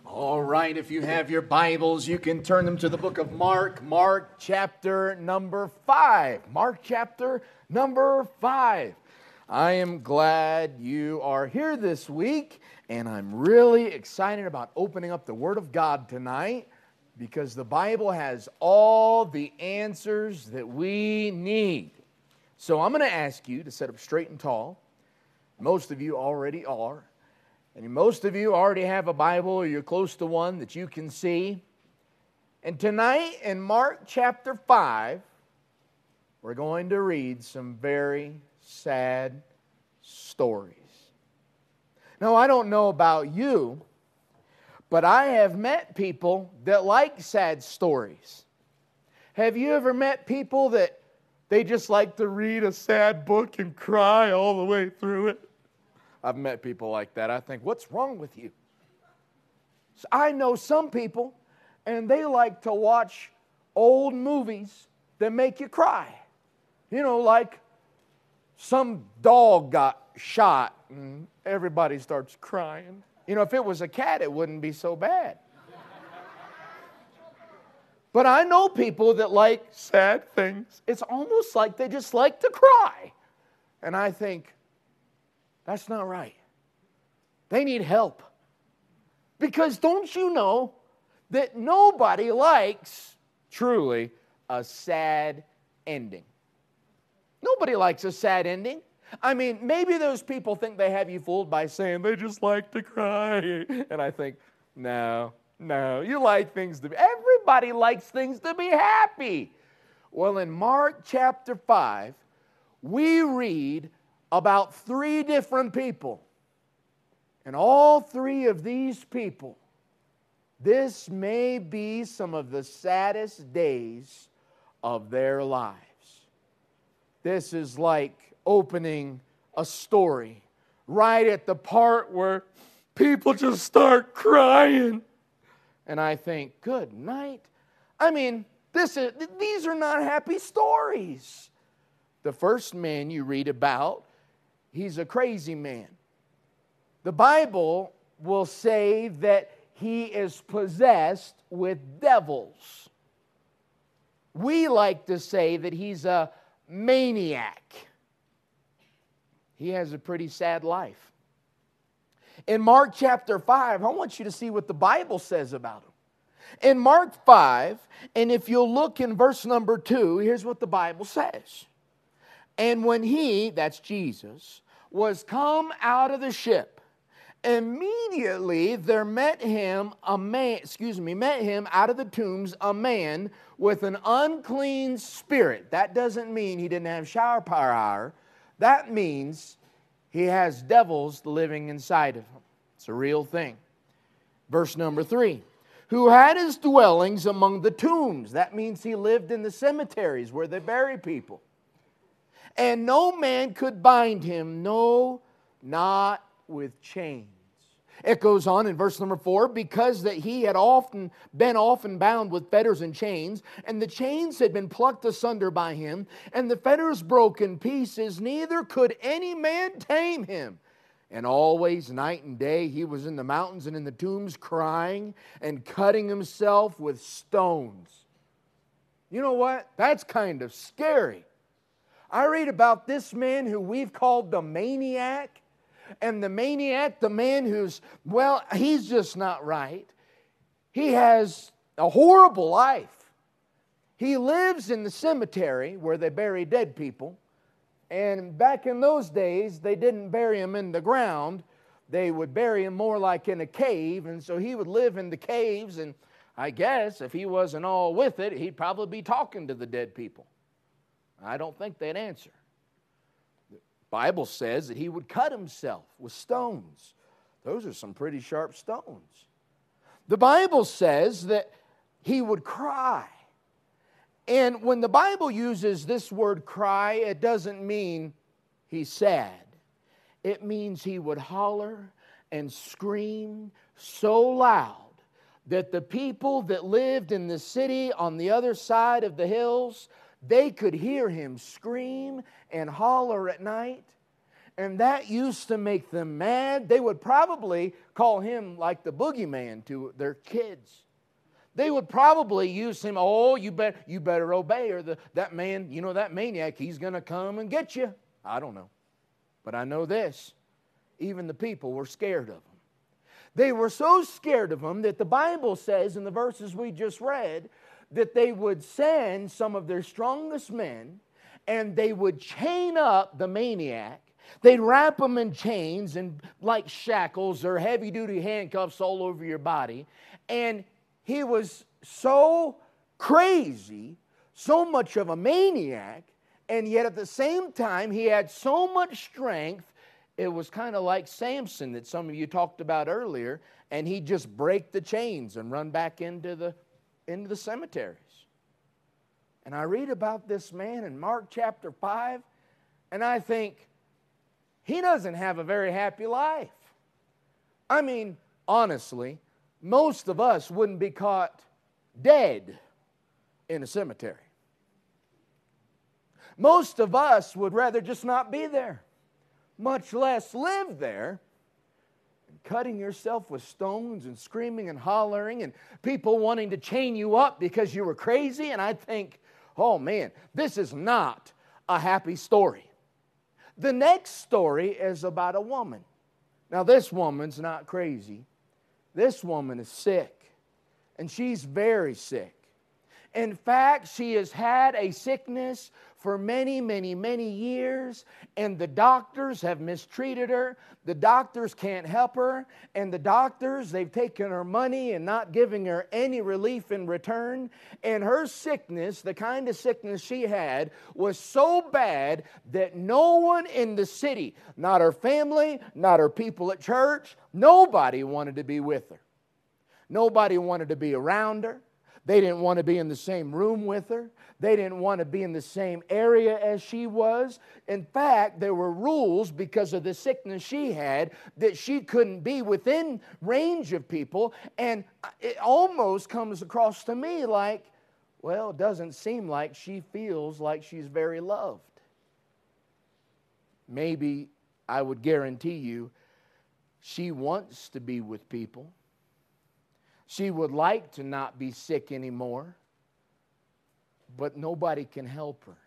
All right, if you have your Bibles, you can turn them to the book of Mark chapter number 5. Mark chapter number 5. I am glad you are here this week, and I'm really excited about opening up the Word of God tonight because the Bible has all the answers that we need. So I'm going to ask you to sit up straight and tall. Most of you already are. And most of you already have a Bible or you're close to one that you can see. And tonight in Mark chapter 5, we're going to read some very sad stories. Now, I don't know about you, but I have met people that like sad stories. Have you ever met people that they just like to read a sad book and cry all the way through it? I've met people like that. I think, what's wrong with you? So I know some people, and they like to watch old movies that make you cry. You know, like some dog got shot, and everybody starts crying. You know, if it was a cat, it wouldn't be so bad. But I know people that like sad things. It's almost like they just like to cry. And I think, that's not right. They need help. Because don't you know that nobody likes, truly, a sad ending? Nobody likes a sad ending. I mean, maybe those people think they have you fooled by saying they just like to cry. And I think, no, you like things to be, everybody likes things to be happy. Well, in Mark chapter 5, we read about 3 different people. And all 3 of these people, this may be some of the saddest days of their lives. This is like opening a story right at the part where people just start crying. And I think, good night. I mean, these are not happy stories. The first man you read about, he's a crazy man. The Bible will say that he is possessed with devils. We like to say that he's a maniac. He has a pretty sad life. In Mark chapter 5, I want you to see what the Bible says about him. In Mark 5, and if you'll look in verse number 2, here's what the Bible says. And when he, that's Jesus, was come out of the ship, immediately there met him out of the tombs a man with an unclean spirit. That doesn't mean he didn't have shower power. That means he has devils living inside of him. It's a real thing. Verse number 3. Who had his dwellings among the tombs. That means he lived in the cemeteries where they bury people. And no man could bind him, no, not with chains. It goes on in verse number 4, because that he had often bound with fetters and chains, and the chains had been plucked asunder by him, and the fetters broke in pieces, neither could any man tame him. And always, night and day, he was in the mountains and in the tombs, crying and cutting himself with stones. You know what? That's kind of scary. I read about this man who we've called the maniac. And the maniac, the man who's, well, he's just not right. He has a horrible life. He lives in the cemetery where they bury dead people. And back in those days, they didn't bury him in the ground. They would bury him more like in a cave. And so he would live in the caves. And I guess if he wasn't all with it, he'd probably be talking to the dead people. I don't think they'd answer. The Bible says that he would cut himself with stones. Those are some pretty sharp stones. The Bible says that he would cry. And when the Bible uses this word cry, it doesn't mean he's sad. It means he would holler and scream so loud that the people that lived in the city on the other side of the hills, they could hear him scream and holler at night. And that used to make them mad. They would probably call him like the boogeyman to their kids. They would probably use him, oh, you better obey, or that man, that maniac, he's going to come and get you. I don't know. But I know this. Even the people were scared of him. They were so scared of him that the Bible says in the verses we just read that they would send some of their strongest men and they would chain up the maniac. They'd wrap him in chains and like shackles or heavy-duty handcuffs all over your body. And he was so crazy, so much of a maniac, and yet at the same time he had so much strength. It was kind of like Samson that some of you talked about earlier, and he'd just break the chains and run back into the cemeteries. And I read about this man in Mark chapter 5, and I think, he doesn't have a very happy life. I mean, honestly, most of us wouldn't be caught dead in a cemetery. Most of us would rather just not be there, much less live there. And cutting yourself with stones and screaming and hollering and people wanting to chain you up because you were crazy. And I think, oh man, this is not a happy story. The next story is about a woman. Now this woman's not crazy. This woman is sick. And she's very sick. In fact, she has had a sickness for many, many, many years, and the doctors have mistreated her. The doctors can't help her, and the doctors, they've taken her money and not giving her any relief in return. And her sickness, the kind of sickness she had, was so bad that no one in the city, not her family, not her people at church, nobody wanted to be with her. Nobody wanted to be around her. They didn't want to be in the same room with her. They didn't want to be in the same area as she was. In fact, there were rules because of the sickness she had that she couldn't be within range of people. And it almost comes across to me like, well, it doesn't seem like she feels like she's very loved. Maybe I would guarantee you she wants to be with people. She would like to not be sick anymore, but nobody can help her.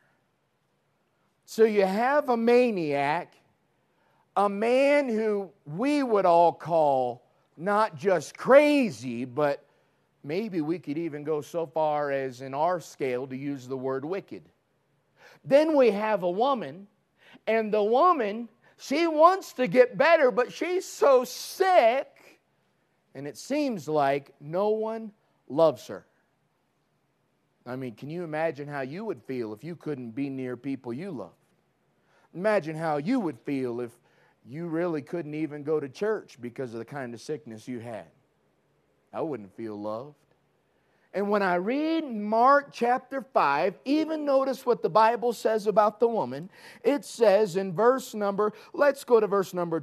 So you have a maniac, a man who we would all call not just crazy, but maybe we could even go so far as in our scale to use the word wicked. Then we have a woman, and the woman, she wants to get better, but she's so sick. And it seems like no one loves her. I mean, can you imagine how you would feel if you couldn't be near people you love? Imagine how you would feel if you really couldn't even go to church because of the kind of sickness you had. I wouldn't feel loved. And when I read Mark chapter 5, even notice what the Bible says about the woman. It says in let's go to verse number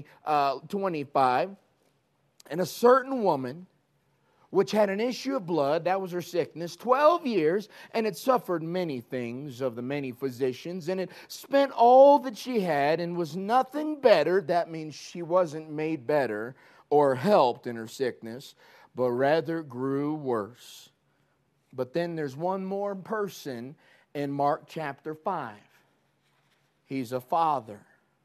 25. And a certain woman, which had an issue of blood, that was her sickness, 12 years, and had suffered many things of the many physicians, and had spent all that she had, and was nothing better. That means she wasn't made better or helped in her sickness, but rather grew worse. But then there's one more person in Mark chapter 5. He's a father.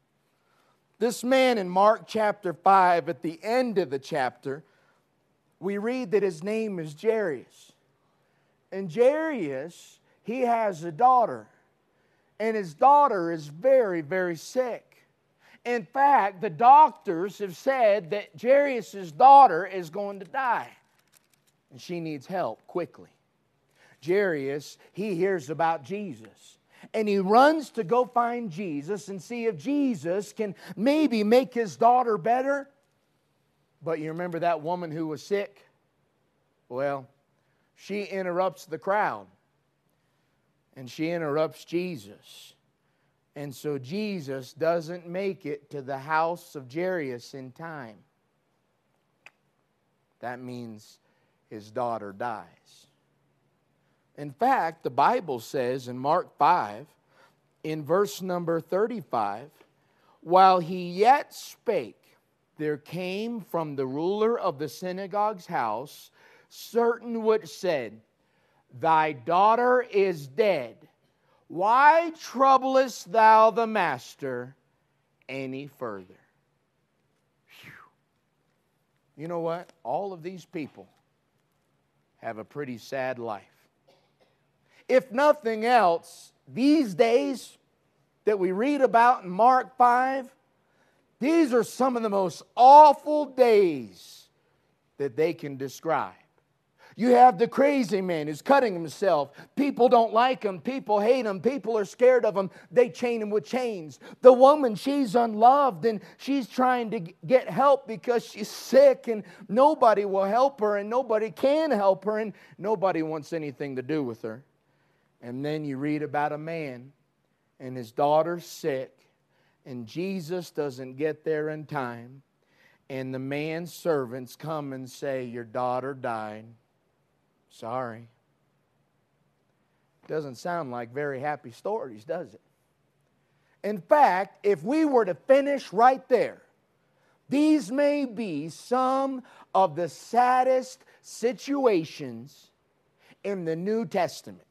This man in Mark chapter 5, at the end of the chapter, we read that his name is Jairus. And Jairus, he has a daughter. And his daughter is very, very sick. In fact, the doctors have said that Jairus' daughter is going to die. And she needs help quickly. Jairus, he hears about Jesus. And he runs to go find Jesus and see if Jesus can maybe make his daughter better. But you remember that woman who was sick? Well, she interrupts the crowd. And she interrupts Jesus. And so Jesus doesn't make it to the house of Jairus in time. That means his daughter dies. In fact, the Bible says in Mark 5, in verse number 35, While he yet spake, there came from the ruler of the synagogue's house certain which said, Thy daughter is dead. Why troublest thou the master any further? Whew. You know what? All of these people have a pretty sad life. If nothing else, these days that we read about in Mark 5, these are some of the most awful days that they can describe. You have the crazy man who's cutting himself. People don't like him. People hate him. People are scared of him. They chain him with chains. The woman, she's unloved and she's trying to get help because she's sick and nobody will help her and nobody can help her and nobody wants anything to do with her. And then you read about a man and his daughter's sick and Jesus doesn't get there in time and the man's servants come and say, Your daughter died. Sorry. Doesn't sound like very happy stories, does it? In fact, if we were to finish right there, these may be some of the saddest situations in the New Testament.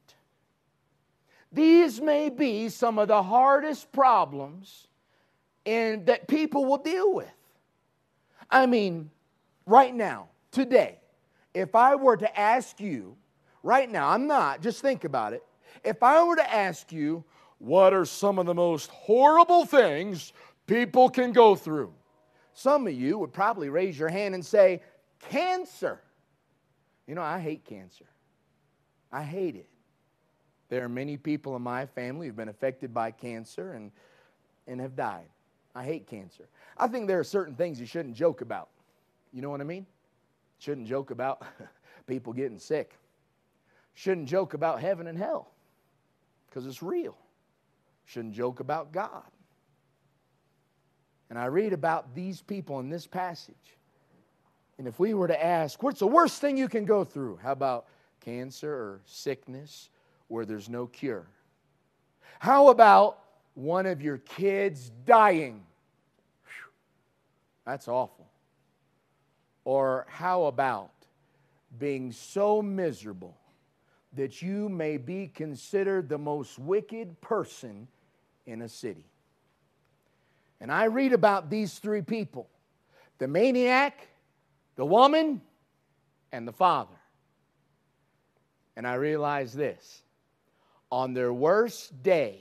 These may be some of the hardest problems that people will deal with. I mean, right now, today, if I were to ask you, right now, I'm not, just think about it. If I were to ask you, what are some of the most horrible things people can go through? Some of you would probably raise your hand and say, cancer. You know, I hate cancer. I hate it. There are many people in my family who've been affected by cancer and have died. I hate cancer. I think there are certain things you shouldn't joke about. You know what I mean? Shouldn't joke about people getting sick. Shouldn't joke about heaven and hell because it's real. Shouldn't joke about God. And I read about these people in this passage. And if we were to ask, what's the worst thing you can go through? How about cancer or sickness where there's no cure? How about one of your kids dying? Whew, that's awful. Or how about being so miserable that you may be considered the most wicked person in a city? And I read about these three people, the maniac, the woman, and the father. And I realize this, on their worst day,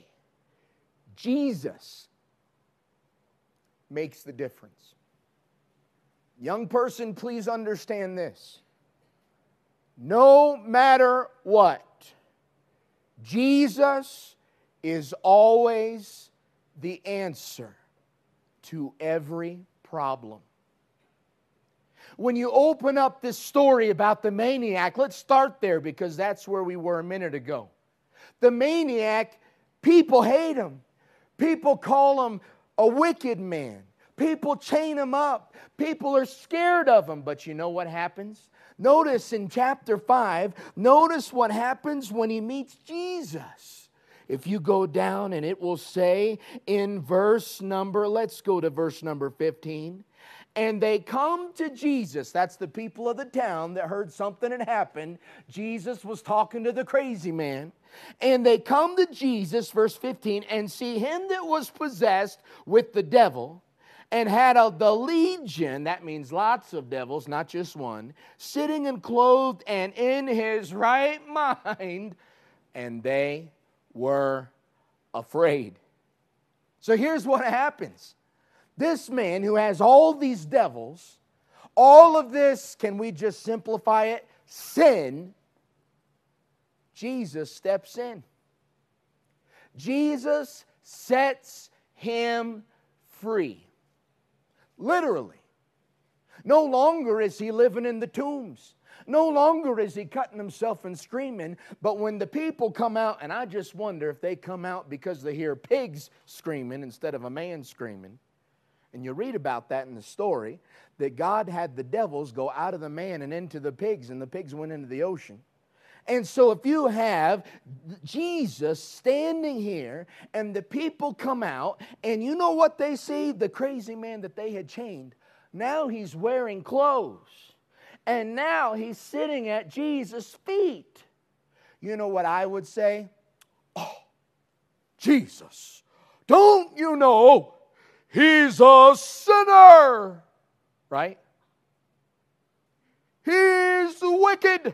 Jesus makes the difference. Young person, please understand this. No matter what, Jesus is always the answer to every problem. When you open up this story about the maniac, let's start there because that's where we were a minute ago. The maniac, people hate him. People call him a wicked man. People chain him up. People are scared of him. But you know what happens? Notice in chapter 5, notice what happens when he meets Jesus. If you go down and it will say in let's go to verse number 15. And they come to Jesus. That's the people of the town that heard something had happened. Jesus was talking to the crazy man. And they come to Jesus, verse 15, and see him that was possessed with the devil and had the legion, that means lots of devils, not just one, sitting and clothed and in his right mind, and they were afraid. So here's what happens. This man who has all these devils, all of this, can we just simplify it? Sin. Jesus steps in. Jesus sets him free. Literally. No longer is he living in the tombs. No longer is he cutting himself and screaming. But when the people come out, and I just wonder if they come out because they hear pigs screaming instead of a man screaming. And you read about that in the story, that God had the devils go out of the man and into the pigs, and the pigs went into the ocean. And so if you have Jesus standing here and the people come out and you know what they see? The crazy man that they had chained. Now he's wearing clothes. And now he's sitting at Jesus' feet. You know what I would say? Oh, Jesus, don't you know he's a sinner? Right? He's wicked.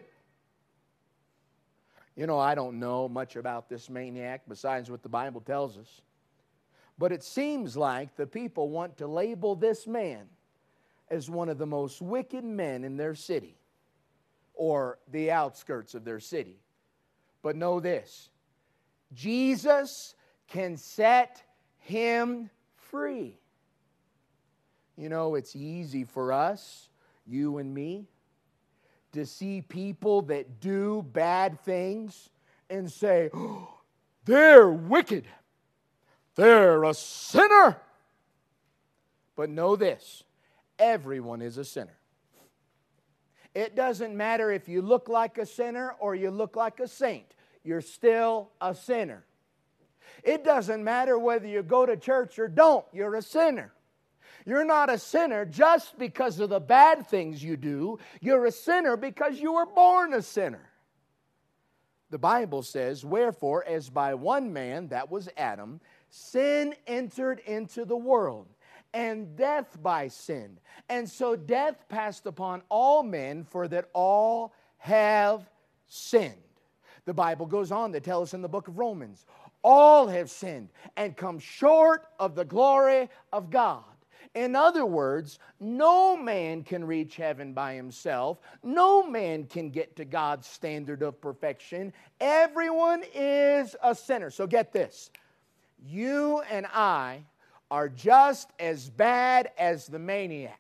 You know, I don't know much about this maniac besides what the Bible tells us. But it seems like the people want to label this man as one of the most wicked men in their city or the outskirts of their city. But know this, Jesus can set him free. You know, it's easy for us, you and me, to see people that do bad things and say, oh, they're wicked. They're a sinner. But know this, everyone is a sinner. It doesn't matter if you look like a sinner or you look like a saint. You're still a sinner. It doesn't matter whether you go to church or don't. You're a sinner. You're not a sinner just because of the bad things you do. You're a sinner because you were born a sinner. The Bible says, wherefore, as by one man, that was Adam, sin entered into the world, and death by sin. And so death passed upon all men, for that all have sinned. The Bible goes on to tell us in the book of Romans, all have sinned and come short of the glory of God. In other words, no man can reach heaven by himself. No man can get to God's standard of perfection. Everyone is a sinner. So get this. You and I are just as bad as the maniac.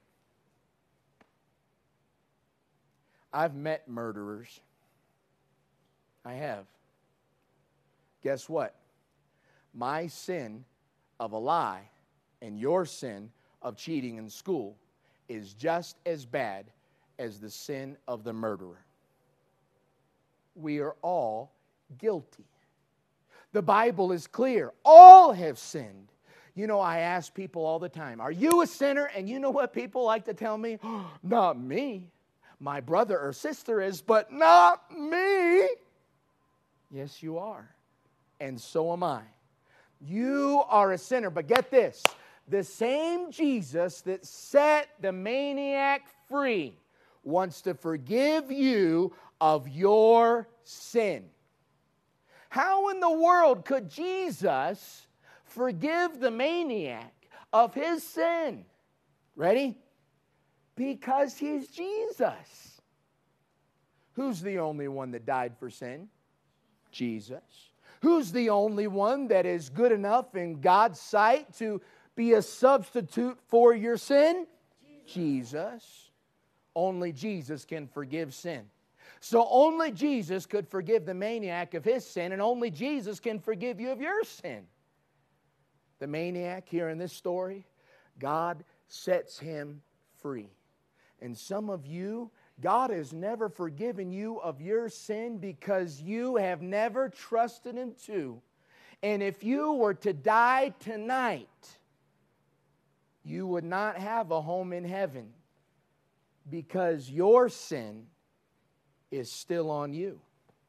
I've met murderers. I have. Guess what? My sin of a lie and your sin of cheating in school is just as bad as the sin of the murderer. We are all guilty. The Bible is clear. All have sinned. You know, I ask people all the time, are you a sinner? And you know what people like to tell me? Oh, not me. My brother or sister is, but not me. Yes, you are. And so am I. You are a sinner. But get this. The same Jesus that set the maniac free wants to forgive you of your sin. How in the world could Jesus forgive the maniac of his sin? Ready? Because he's Jesus. Who's the only one that died for sin? Jesus. Who's the only one that is good enough in God's sight to be a substitute for your sin? Jesus. Only Jesus can forgive sin. So only Jesus could forgive the maniac of his sin, and only Jesus can forgive you of your sin. The maniac here in this story, God sets him free. And some of you, God has never forgiven you of your sin because you have never trusted Him too. And if you were to die tonight, you would not have a home in heaven because your sin is still on you.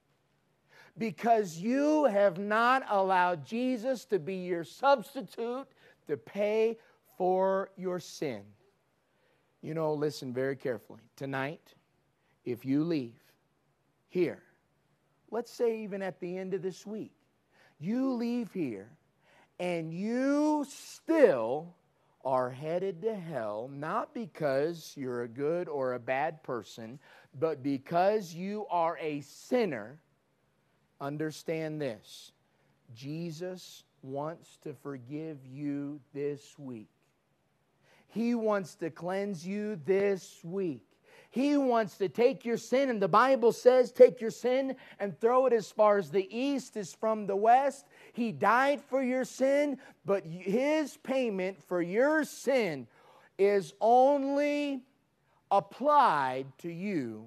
Because you have not allowed Jesus to be your substitute to pay for your sin. You know, listen very carefully. Tonight, if you leave here, let's say even at the end of this week, you leave here and you still are headed to hell, not because you're a good or a bad person, but because you are a sinner, understand this. Jesus wants to forgive you this week. He wants to cleanse you this week. He wants to take your sin, and the Bible says, take your sin and throw it as far as the east is from the west. He died for your sin, but His payment for your sin is only applied to you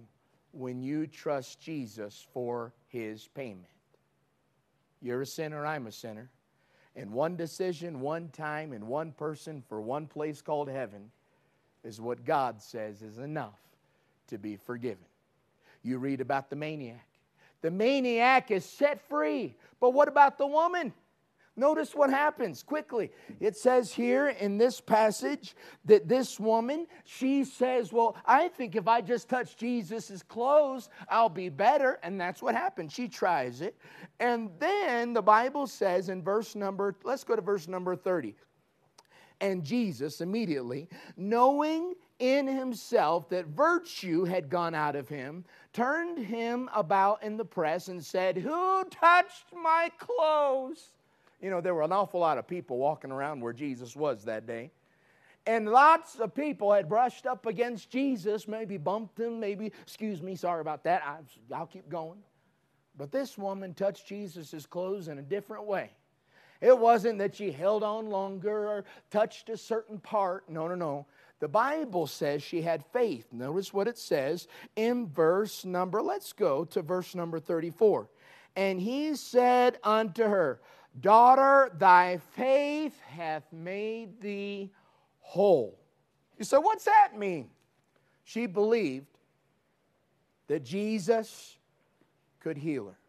when you trust Jesus for His payment. You're a sinner, I'm a sinner. And one decision, one time, and one person for one place called heaven is what God says is enough to be forgiven. You read about the maniac. The maniac is set free. But what about the woman? Notice what happens quickly. It says here in this passage that this woman, she says, well, I think if I just touch Jesus' clothes, I'll be better. And that's what happened. She tries it. And then the Bible says in let's go to verse number 30. And Jesus immediately, knowing in himself that virtue had gone out of him, turned him about in the press and said, who touched my clothes? You know, there were an awful lot of people walking around where Jesus was that day. And lots of people had brushed up against Jesus, maybe bumped him, maybe, excuse me, sorry about that, I'll keep going. But this woman touched Jesus' clothes in a different way. It wasn't that she held on longer or touched a certain part. No. The Bible says she had faith. Notice what it says in let's go to verse number 34. And he said unto her, daughter, thy faith hath made thee whole. You say, what's that mean? She believed that Jesus could heal her.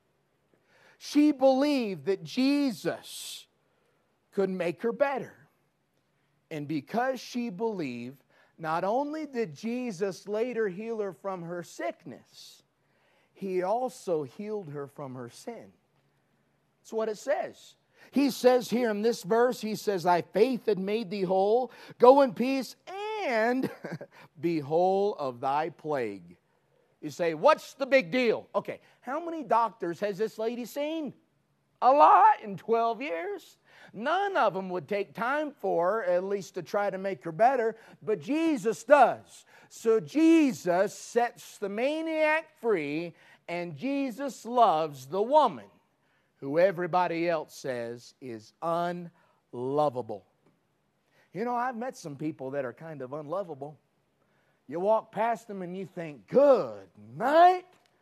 She believed that Jesus could make her better. And because she believed, not only did Jesus later heal her from her sickness, He also healed her from her sin. That's what it says. He says here in this verse, He says, thy faith had made thee whole. Go in peace and be whole of thy plague. You say, what's the big deal? Okay, how many doctors has this lady seen? A lot in 12 years. None of them would take time for her, at least to try to make her better, but Jesus does. So Jesus sets the maniac free, and Jesus loves the woman who everybody else says is unlovable. You know, I've met some people that are kind of unlovable. You walk past them and you think, good night.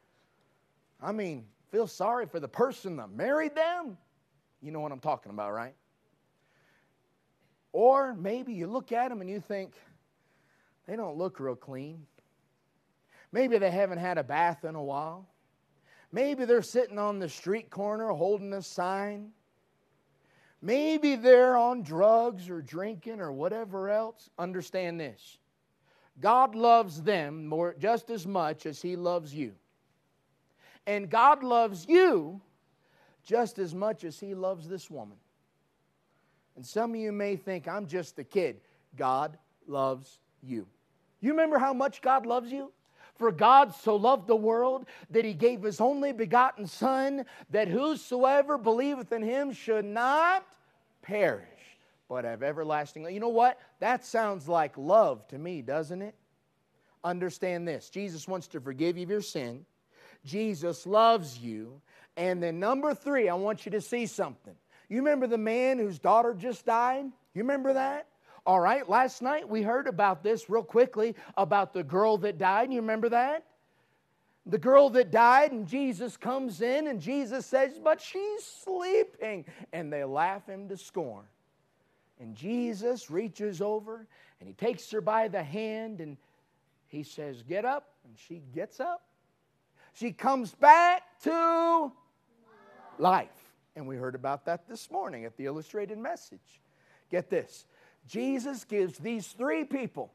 I mean, feel sorry for the person that married them. You know what I'm talking about, right? Or maybe you look at them and you think, they don't look real clean. Maybe they haven't had a bath in a while. Maybe they're sitting on the street corner holding a sign. Maybe they're on drugs or drinking or whatever else. Understand this. God loves them just as much as He loves you. And God loves you just as much as He loves this woman. And some of you may think, I'm just a kid. God loves you. You remember how much God loves you? For God so loved the world that He gave His only begotten Son, that whosoever believeth in Him should not perish, but have everlasting life. You know what? That sounds like love to me, doesn't it? Understand this. Jesus wants to forgive you of your sin. Jesus loves you. And then number 3, I want you to see something. You remember the man whose daughter just died? You remember that? All right, last night we heard about this real quickly, about the girl that died. You remember that? The girl that died, and Jesus comes in and Jesus says, but she's sleeping. And they laugh Him to scorn. And Jesus reaches over and He takes her by the hand and He says, get up. And she gets up. She comes back to life. And we heard about that this morning at the illustrated message. Get this. Jesus gives these 3 people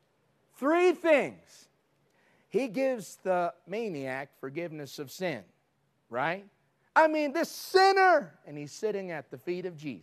3 things. He gives the maniac forgiveness of sin, right? I mean, this sinner, and he's sitting at the feet of Jesus.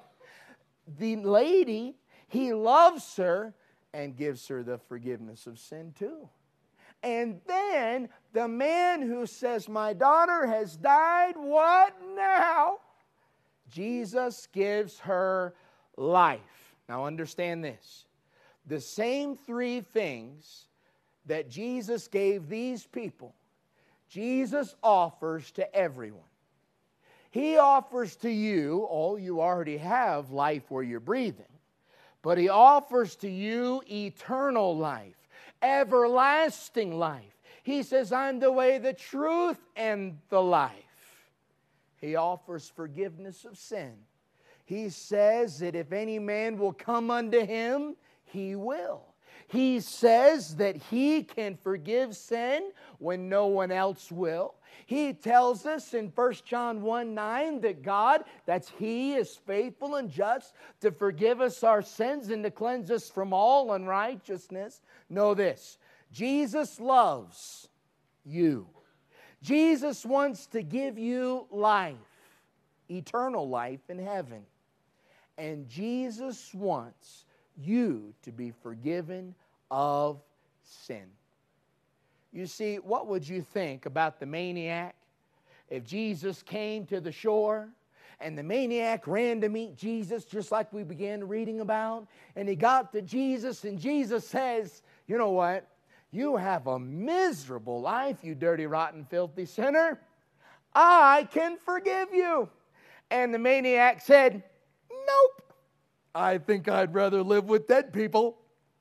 The lady, He loves her and gives her the forgiveness of sin too. And then the man who says, my daughter has died, what now? Jesus gives her life. Now understand this. The same 3 things that Jesus gave these people, Jesus offers to everyone. He offers to you, you already have life where you're breathing, but He offers to you eternal life, everlasting life. He says, I'm the way, the truth, and the life. He offers forgiveness of sin. He says that if any man will come unto Him, He will. He says that He can forgive sin when no one else will. He tells us in 1 John 1:9 that God, that's He, is faithful and just to forgive us our sins and to cleanse us from all unrighteousness. Know this, Jesus loves you. Jesus wants to give you life, eternal life in heaven. And Jesus wants you to be forgiven of sin. You see, what would you think about the maniac if Jesus came to the shore and the maniac ran to meet Jesus, just like we began reading about, and he got to Jesus and Jesus says, you know what? You have a miserable life, you dirty, rotten, filthy sinner. I can forgive you. And the maniac said, nope. I think I'd rather live with dead people.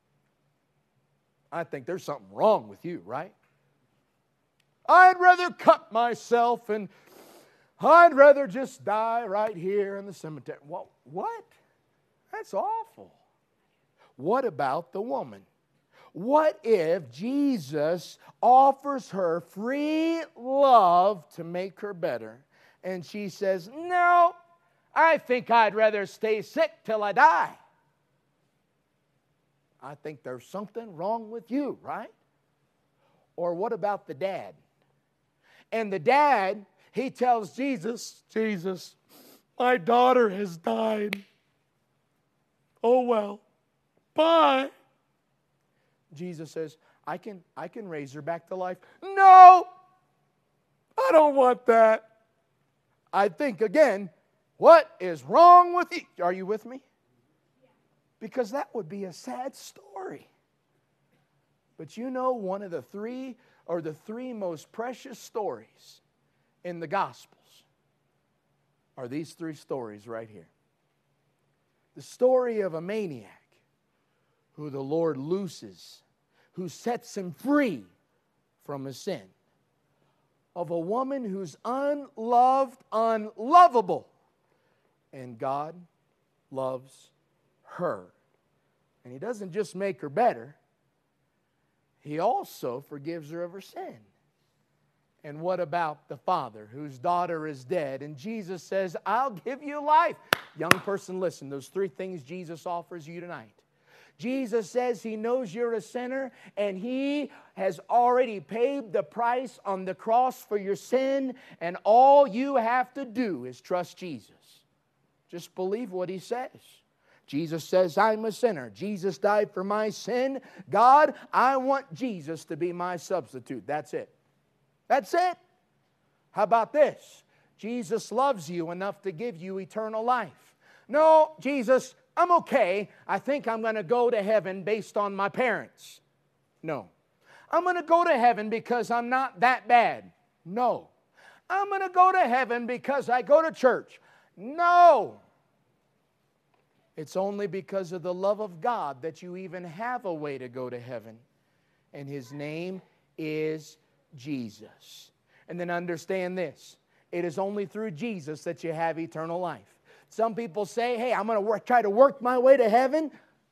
I think there's something wrong with you, right? I'd rather cut myself and I'd rather just die right here in the cemetery. What? That's awful. What about the woman? What if Jesus offers her free love to make her better? And she says, no, I think I'd rather stay sick till I die. I think there's something wrong with you, right? Or what about the dad? And the dad, he tells Jesus, Jesus, my daughter has died. Oh well, bye. Jesus says, I can raise her back to life. No, I don't want that. I think again, what is wrong with you? Are you with me? Because that would be a sad story. But you know, one of the three most precious stories in the Gospels are these three stories right here. The story of a maniac who the Lord looses, who sets him free from his sin. Of a woman who's unloved, unlovable, and God loves her. And He doesn't just make her better, He also forgives her of her sin. And what about the father whose daughter is dead? And Jesus says, I'll give you life. Young person, listen, those three things Jesus offers you tonight. Jesus says He knows you're a sinner and He has already paid the price on the cross for your sin, and all you have to do is trust Jesus. Just believe what He says. Jesus says, I'm a sinner. Jesus died for my sin. God, I want Jesus to be my substitute. That's it. That's it. How about this? Jesus loves you enough to give you eternal life. No, Jesus, I'm okay. I think I'm going to go to heaven based on my parents. No. I'm going to go to heaven because I'm not that bad. No. I'm going to go to heaven because I go to church. No. It's only because of the love of God that you even have a way to go to heaven. And His name is Jesus. And then understand this. It is only through Jesus that you have eternal life. Some people say, hey, I'm going to try to work my way to heaven.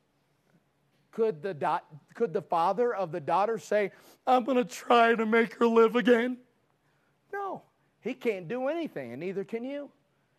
Could the father of the daughter say, I'm going to try to make her live again? No. He can't do anything, and neither can you.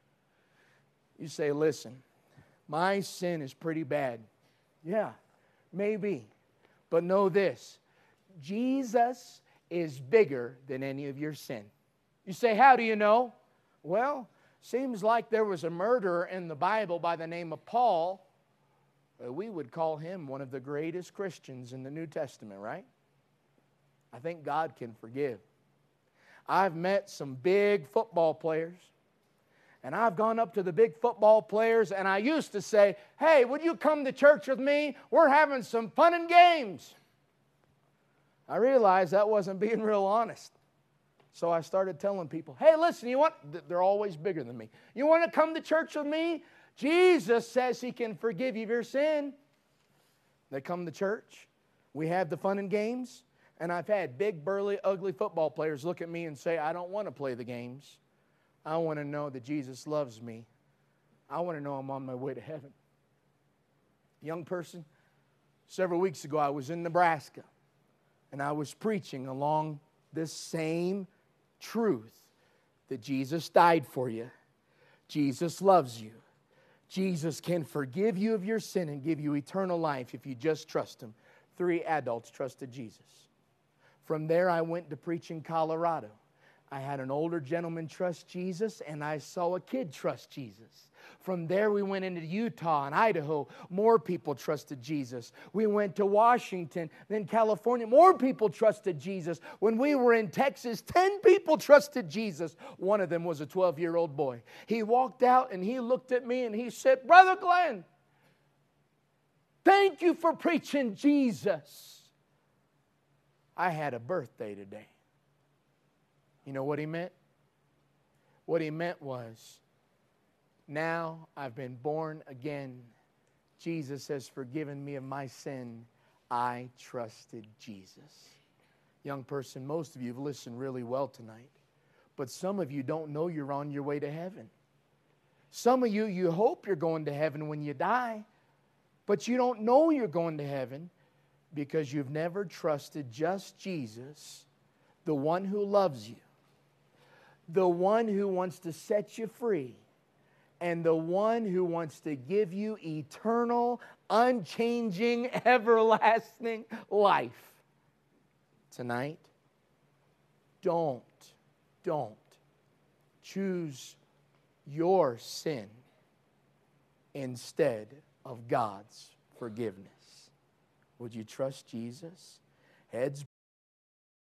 You say, listen, my sin is pretty bad. Yeah, maybe. But know this. Jesus is bigger than any of your sin. You say, how do you know? Well, seems like there was a murderer in the Bible by the name of Paul. We would call him one of the greatest Christians in the New Testament, right? I think God can forgive. I've met some big football players. And I've gone up to the big football players and I used to say, hey, would you come to church with me? We're having some fun and games. I realized that wasn't being real honest. So I started telling people, hey, listen, they're always bigger than me. You want to come to church with me? Jesus says He can forgive you of your sin. They come to church. We have the fun and games. And I've had big, burly, ugly football players look at me and say, I don't want to play the games. I want to know that Jesus loves me. I want to know I'm on my way to heaven. Young person, several weeks ago I was in Nebraska, and I was preaching along this same truth that Jesus died for you. Jesus loves you. Jesus can forgive you of your sin and give you eternal life if you just trust Him. 3 adults trusted Jesus. From there, I went to preach in Colorado. I had an older gentleman trust Jesus, and I saw a kid trust Jesus. From there, we went into Utah and Idaho. More people trusted Jesus. We went to Washington, then California. More people trusted Jesus. When we were in Texas, 10 people trusted Jesus. One of them was a 12-year-old boy. He walked out and he looked at me and he said, Brother Glenn, thank you for preaching Jesus. I had a birthday today. You know what he meant? What he meant was, now I've been born again. Jesus has forgiven me of my sin. I trusted Jesus. Young person, most of you have listened really well tonight. But some of you don't know you're on your way to heaven. Some of you hope you're going to heaven when you die. But you don't know you're going to heaven because you've never trusted just Jesus, the one who loves you, the one who wants to set you free, and the one who wants to give you eternal, unchanging, everlasting life. Tonight, don't choose your sin instead of God's forgiveness. Would you trust Jesus? Heads